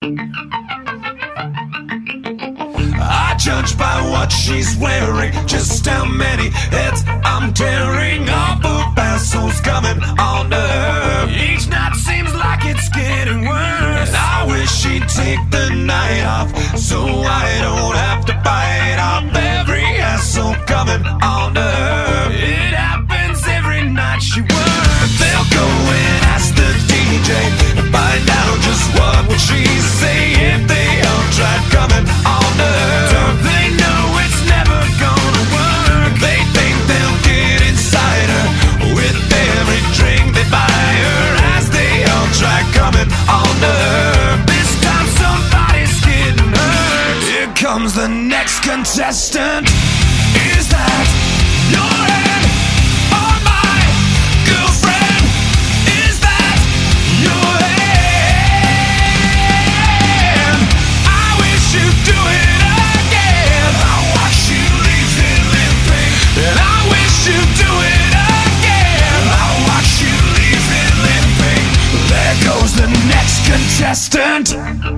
I judge by what she's wearing, just how many heads I'm tearing off of vessels coming on to her. Each night seems like it's getting worse, and I wish she'd take the night off so I don't have to bite off every hassle coming on to her. It happens every night she works. They'll go and ask the DJ to find out just what would she say if they all tried coming on to her. Don't they know it's never gonna work? They think they'll get inside her with every drink they buy her as they all try coming on to her. This time somebody's getting hurt. Here comes the next contestant. Is that your hand or my girlfriend? Is that your hand? I wish you'd do it again. I watch you leave it limping, and I wish you'd do it again. I watch you leave it limping. There goes the next contestant.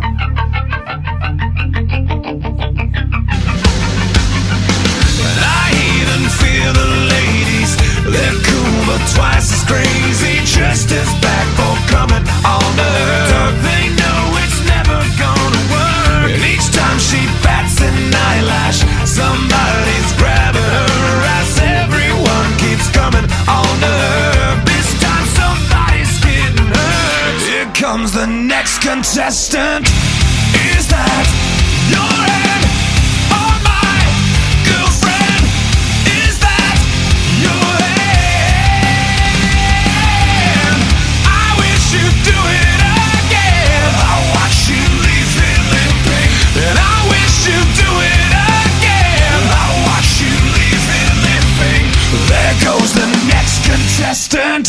Feel the ladies, they're cool but twice as crazy, just as back for coming on to her. Don't they know it's never gonna work? And each time she bats an eyelash, somebody's grabbing her as everyone keeps coming on to her. This time somebody's getting hurt. Here comes the next contestant. Is that your hand or my girlfriend? Goes the next contestant.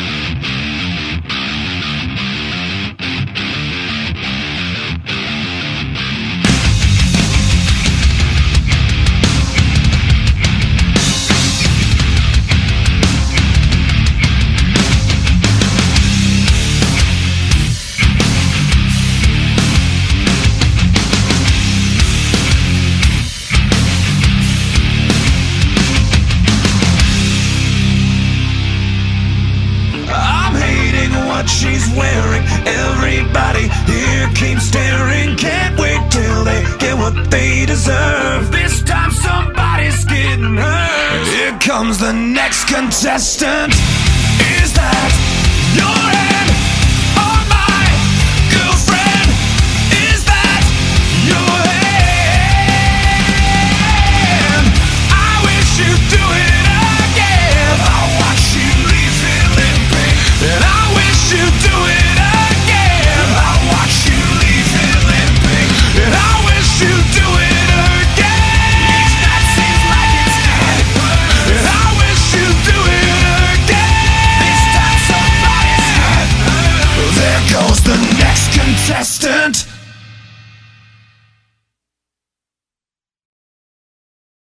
She's wearing, everybody here keeps staring. Can't wait till they get what they deserve. This time somebody's getting hurt. Here comes the next contestant. Is that your